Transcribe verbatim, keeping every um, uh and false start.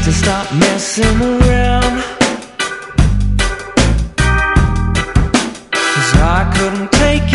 to stop messing around, 'cause I couldn't take